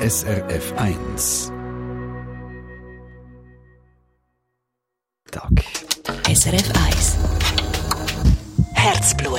SRF 1. Tag. SRF 1. Herzblut.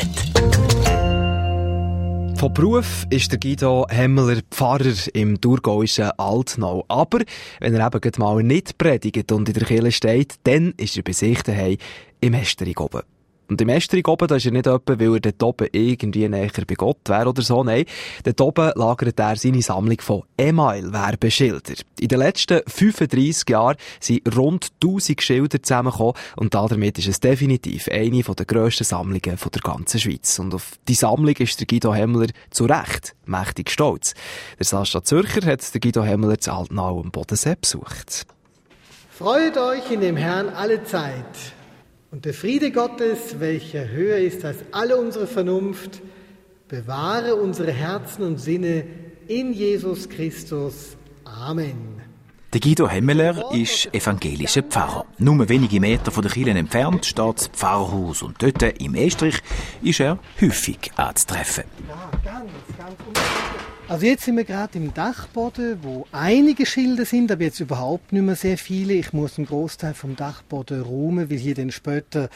Von Beruf ist der Guido Hemmeler Pfarrer im thurgauischen Altnau. Aber wenn er eben mal nicht predigt und in der Kirche steht, dann ist er bei sich daheim im Esterich oben. Und im Esterich oben, da ist er nicht etwa, weil er dort oben irgendwie näher bei Gott wäre oder so. Nein, dort oben lagert er seine Sammlung von Email-Werbeschildern. In den letzten 35 Jahren sind rund 1000 Schilder zusammengekommen und damit ist es definitiv eine der grössten Sammlungen der ganzen Schweiz. Und auf die Sammlung ist der Guido Hemmeler zu Recht mächtig stolz. Der Sascha Zürcher hat der Guido Hemmeler zu Altnau am Bodensee besucht. Freut euch in dem Herrn alle Zeit. Und der Friede Gottes, welcher höher ist als alle unsere Vernunft, bewahre unsere Herzen und Sinne in Jesus Christus. Amen. Der Guido Hemmeler ist evangelischer Pfarrer. Nur wenige Meter von der Kirche entfernt steht das Pfarrhaus und dort im Estrich ist er häufig anzutreffen. Ja, ganz Also jetzt sind wir gerade im Dachboden, wo einige Schilder sind, aber jetzt überhaupt nicht mehr sehr viele. Ich muss einen Großteil vom Dachboden räumen, weil hier dann später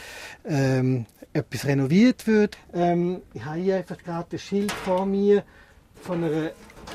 etwas renoviert wird. Ich habe hier einfach gerade das Schild vor mir von einer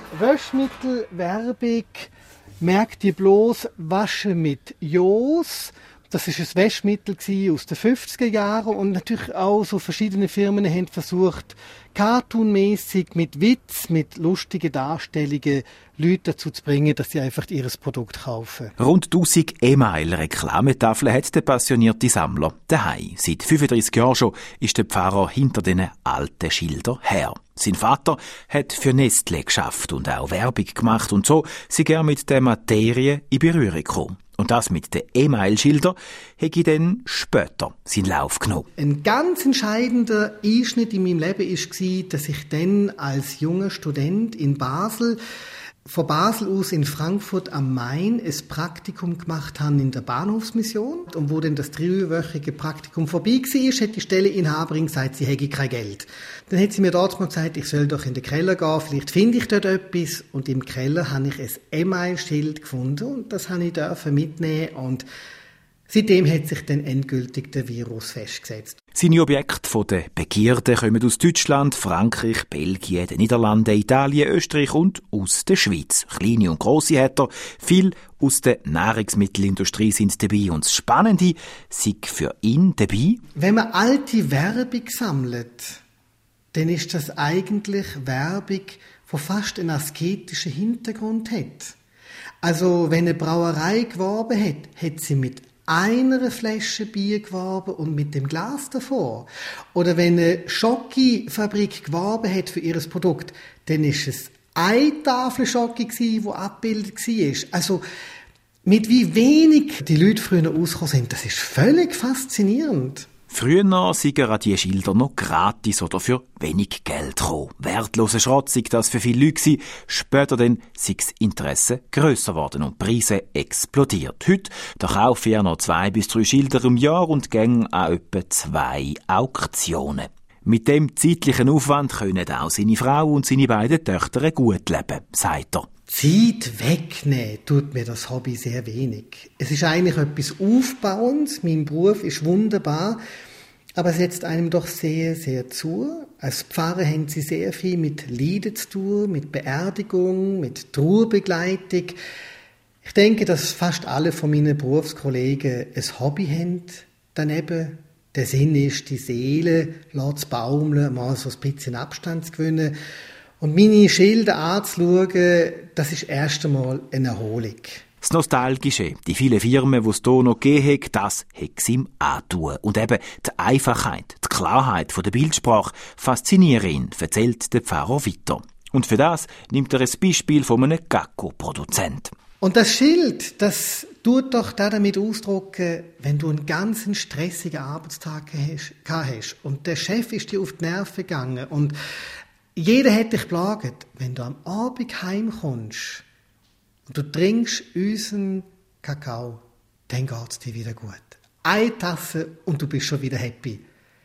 Waschmittelwerbung. Merkt ihr bloß, waschen mit Jos. Das war ein Waschmittel aus den 50er Jahren und natürlich auch so verschiedene Firmen haben versucht, cartoonmäßig mit Witz, mit lustigen Darstellungen Leute dazu zu bringen, dass sie einfach ihr Produkt kaufen. Rund 1000 E-Mail-Reklametafeln hat der passionierte Sammler daheim. Seit 35 Jahren schon ist der Pfarrer hinter diesen alten Schildern her. Sein Vater hat für Nestlé geschafft und auch Werbung gemacht und so sind er mit der Materie in Berührung gekommen. Und das mit den E-Mail-Schildern habe ich dann später seinen Lauf genommen. Ein ganz entscheidender Einschnitt in meinem Leben war, dass ich dann als junger Student in Basel, von Basel aus in Frankfurt am Main, ein Praktikum gemacht habe in der Bahnhofsmission. Und wo dann das 3-wöchige Praktikum vorbei war, hat die Stelleninhaberin gesagt, sie hätte kein Geld. Dann hat sie mir dort mal gesagt, ich soll doch in den Keller gehen, vielleicht finde ich dort etwas. Und im Keller habe ich ein E-Mail-Schild gefunden und das durfte ich mitnehmen. Und seitdem hat sich dann endgültig der Virus festgesetzt. Seine Objekte von der Begierde kommen aus Deutschland, Frankreich, Belgien, den Niederlanden, Italien, Österreich und aus der Schweiz. Kleine und grosse hat er. Viel aus der Nahrungsmittelindustrie sind dabei. Und das Spannende ist für ihn dabei: wenn man alte Werbung sammelt, dann ist das eigentlich Werbung, die fast einen asketischen Hintergrund hat. Also wenn eine Brauerei geworben hat, hat sie mit einer Flasche Bier geworben und mit dem Glas davor. Oder wenn eine Schokofabrik geworben hat für ihr Produkt, dann ist es eine Tafel Schoki gsi, die abgebildet war. Also mit wie wenig die Leute früher ausgekommen sind, das ist völlig faszinierend. Früher sind an diese Schilder noch gratis oder für wenig Geld gekommen. Wertloser Schrott sei das für viele Leute. Später dann sei das Interesse grösser geworden und die Preise explodiert. Heute da kaufe ich noch 2 bis 3 Schilder im Jahr und gehe an etwa 2 Auktionen. Mit dem zeitlichen Aufwand können auch seine Frau und seine beiden Töchter gut leben, sagt er. Zeit wegnehmen tut mir das Hobby sehr wenig. Es ist eigentlich etwas Aufbauendes. Mein Beruf ist wunderbar, aber es setzt einem doch sehr, sehr zu. Als Pfarrer haben Sie sehr viel mit Leiden zu tun, mit Beerdigung, mit Trauerbegleitung. Ich denke, dass fast alle von meinen Berufskollegen ein Hobby haben daneben. Der Sinn ist, die Seele lässt baumeln, mal so ein bisschen Abstand zu gewinnen. Und meine Schilder anzuschauen, das ist erst einmal eine Erholung. Das Nostalgische, die vielen Firmen, die es hier noch gegeben hat, das hat es ihm angetan. Und eben die Einfachheit, die Klarheit der Bildsprache faszinieren ihn, erzählt der Pfarrer weiter. Und für das nimmt er ein Beispiel von einem Gacko-Produzent. Und das Schild, das tut doch damit ausdrücken, wenn du einen ganz stressigen Arbeitstag hast und der Chef ist dir auf die Nerven gegangen und jeder hat dich geplagt. Wenn du am Abend heimkommst und du trinkst unseren Kakao, dann geht es dir wieder gut. Eine Tasse und du bist schon wieder happy.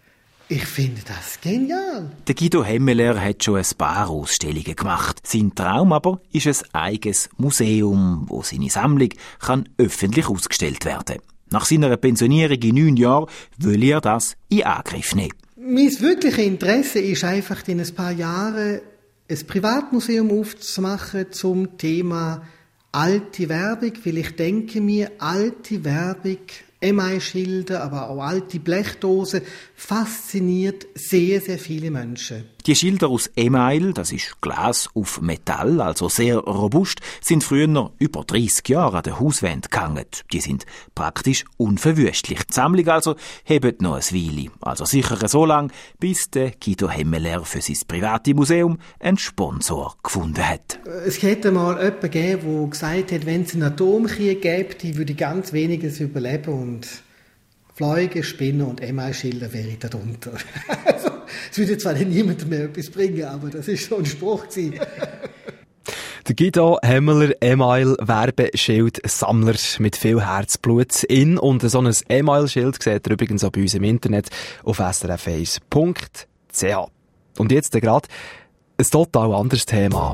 Ich finde das genial. Der Guido Hemmeler hat schon ein paar Ausstellungen gemacht. Sein Traum aber ist ein eigenes Museum, wo seine Sammlung kann öffentlich ausgestellt werden. Nach seiner Pensionierung in 9 Jahren will er das in Angriff nehmen. Mein wirkliches Interesse ist einfach, in ein paar Jahren ein Privatmuseum aufzumachen zum Thema alte Werbung, weil ich denke mir, alte Werbung, Emailschilder, aber auch alte Blechdosen, fasziniert sehr, sehr viele Menschen. Die Schilder aus Email, das ist Glas auf Metall, also sehr robust, sind früher über 30 Jahre an der Hauswand gehangen. Die sind praktisch unverwüstlich. Die Sammlung also hebt noch ein Weile. Also sicher so lang, bis der Guido Hemmeler für sein privates Museum einen Sponsor gefunden hat. Es hätte mal jemanden gegeben, der gesagt hat, wenn es einen Atomkrieg gäbe, die würde ganz weniges überleben und Fliegen, Spinnen und Emailschilder wäre darunter. Also, es würde zwar niemandem mehr etwas bringen, aber das ist so ein Spruch gewesen. Der Guido Hemmeler, Email-Werbeschild-Sammler mit viel Herzblut in. Und so ein Email-Schild seht ihr übrigens auch bei uns im Internet auf srf1.ch. Und jetzt gerade ein total anderes Thema.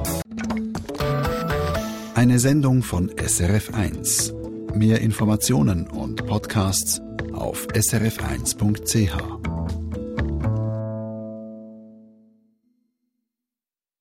Eine Sendung von SRF1. Mehr Informationen und Podcasts auf srf1.ch.